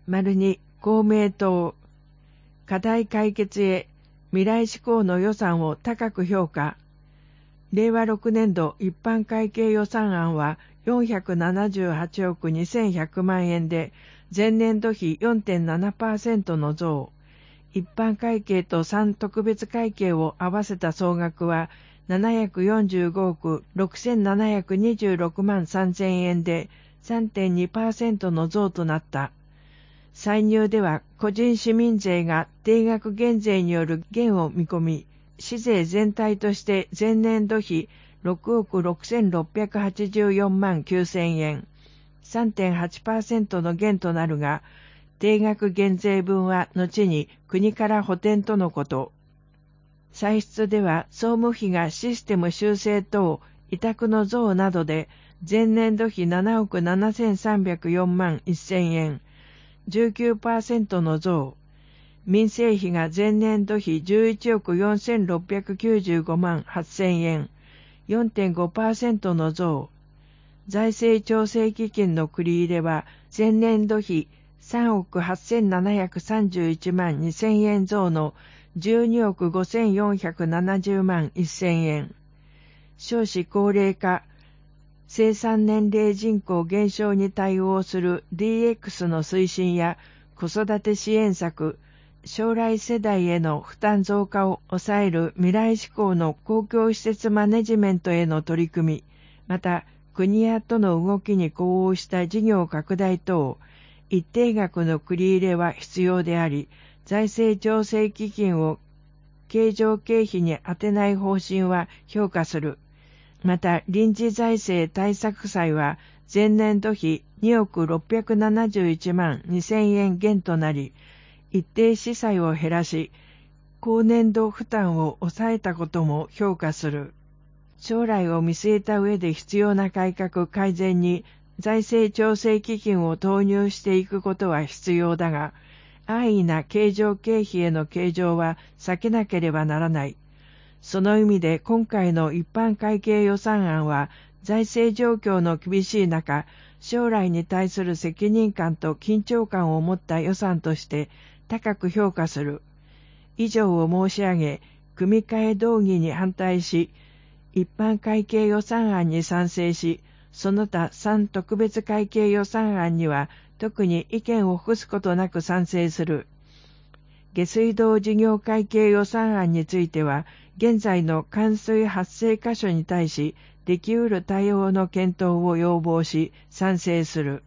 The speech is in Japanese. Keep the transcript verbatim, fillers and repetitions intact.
丸に公明党、課題解決へ未来志向の予算を高く評価。れいわろくねんど一般会計予算案はよんひゃくななじゅうはちおくにせんひゃくまんえんで前年度比 よんてんななパーセント の増。一般会計とさん特別会計を合わせた総額はななひゃくよんじゅうごおくろくせんななひゃくにじゅうろくまんさんぜんえんで さんてんにパーセント の増となった。歳入では個人市民税が定額減税による減を見込み、市税全体として前年度比ろくおくろくせんろっぴゃくはちじゅうよんまんきゅうせんえん、さんてんはちパーセント の減となるが、定額減税分は後に国から補填とのこと。歳出では総務費がシステム修正等、委託の増などで前年度比ななおくななせんさんびゃくよんまんせんえん、じゅうきゅうパーセント の増。民生費が前年度比じゅういちおくよんせんろっぴゃくきゅうじゅうごまんはっせんえん、よんてんごパーセント の増。財政調整基金の繰り入れは前年度比さんおくはっせんななひゃくさんじゅういちまんにせんえん増のじゅうにおくごせんよんひゃくななじゅうまんせんえん。少子高齢化、生産年齢人口減少に対応する ディーエックス の推進や子育て支援策、将来世代への負担増加を抑える未来志向の公共施設マネジメントへの取り組み、また国や都の動きに呼応した事業拡大等、一定額の繰り入れは必要であり、財政調整基金を経常経費に充てない方針は評価する。また臨時財政対策債は前年度比におくろっぴゃくななじゅういちまんにせんえん減となり、一定支債を減らし、後年度負担を抑えたことも評価する。将来を見据えた上で必要な改革改善に財政調整基金を投入していくことは必要だが、安易な経常経費への計上は避けなければならない。その意味で今回の一般会計予算案は財政状況の厳しい中、将来に対する責任感と緊張感を持った予算として高く評価する。以上を申し上げ、組み替え動議に反対し、一般会計予算案に賛成し、その他さん特別会計予算案には特に意見を付すことなく賛成する。下水道事業会計予算案については、現在の冠水発生箇所に対し、できうる対応の検討を要望し、賛成する。